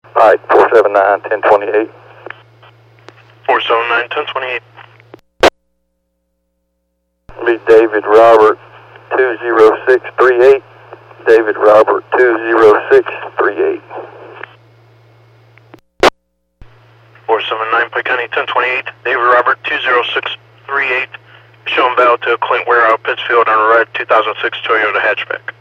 Alright, 479-1028. 479-1028. Be David Robert 20638. David Robert 20638. 479 Pike County 1028. David Robert 20638. Showing valid to Clint Warehouse, Pittsfield on a red 2006 Toyota hatchback.